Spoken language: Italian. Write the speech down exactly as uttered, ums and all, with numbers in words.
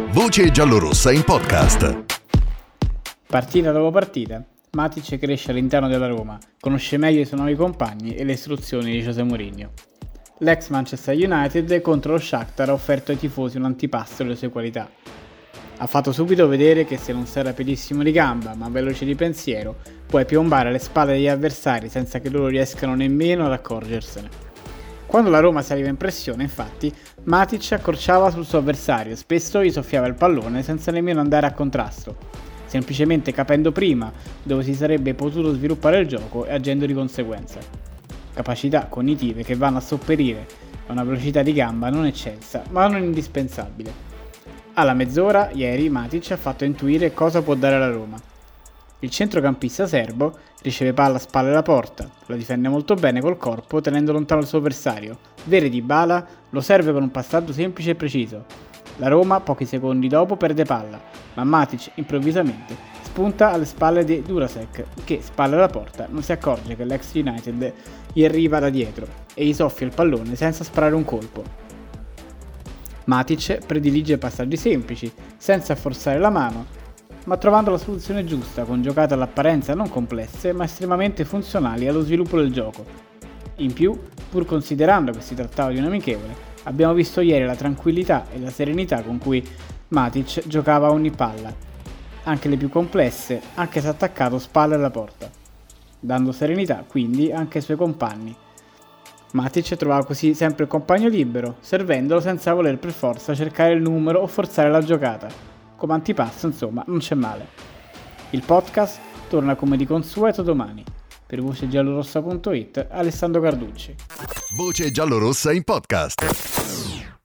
Voce giallorossa in podcast. Partita dopo partita, Matic cresce all'interno della Roma, conosce meglio i suoi nuovi compagni e le istruzioni di José Mourinho. L'ex Manchester United contro lo Shakhtar ha offerto ai tifosi un antipasto delle sue qualità. Ha fatto subito vedere che se non sei rapidissimo di gamba ma veloce di pensiero, puoi piombare alle spalle degli avversari senza che loro riescano nemmeno ad accorgersene. Quando la Roma saliva in pressione, infatti, Matic accorciava sul suo avversario, spesso gli soffiava il pallone senza nemmeno andare a contrasto, semplicemente capendo prima dove si sarebbe potuto sviluppare il gioco e agendo di conseguenza. Capacità cognitive che vanno a sopperire a una velocità di gamba non eccelsa, ma non indispensabile. Alla mezz'ora, ieri, Matic ha fatto intuire cosa può dare alla Roma. Il centrocampista serbo riceve palla a spalle alla porta, la difende molto bene col corpo tenendo lontano il suo avversario. Vede Dybala, lo serve con un passaggio semplice e preciso. La Roma, pochi secondi dopo, perde palla, ma Matic improvvisamente spunta alle spalle di Durasek che, spalle alla porta, non si accorge che l'ex United gli arriva da dietro e gli soffia il pallone senza sparare un colpo. Matic predilige passaggi semplici, senza forzare la mano, ma trovando la soluzione giusta con giocate all'apparenza non complesse ma estremamente funzionali allo sviluppo del gioco. In più, pur considerando che si trattava di un amichevole, abbiamo visto ieri la tranquillità e la serenità con cui Matic giocava a ogni palla, anche le più complesse, anche se attaccato spalle alla porta, dando serenità quindi anche ai suoi compagni. Matic trovava così sempre il compagno libero, servendolo senza voler per forza cercare il numero o forzare la giocata. Come antipasto, insomma, non c'è male. Il podcast torna come di consueto domani. Per voce giallorossa punto it, Alessandro Carducci. Voce giallorossa in podcast.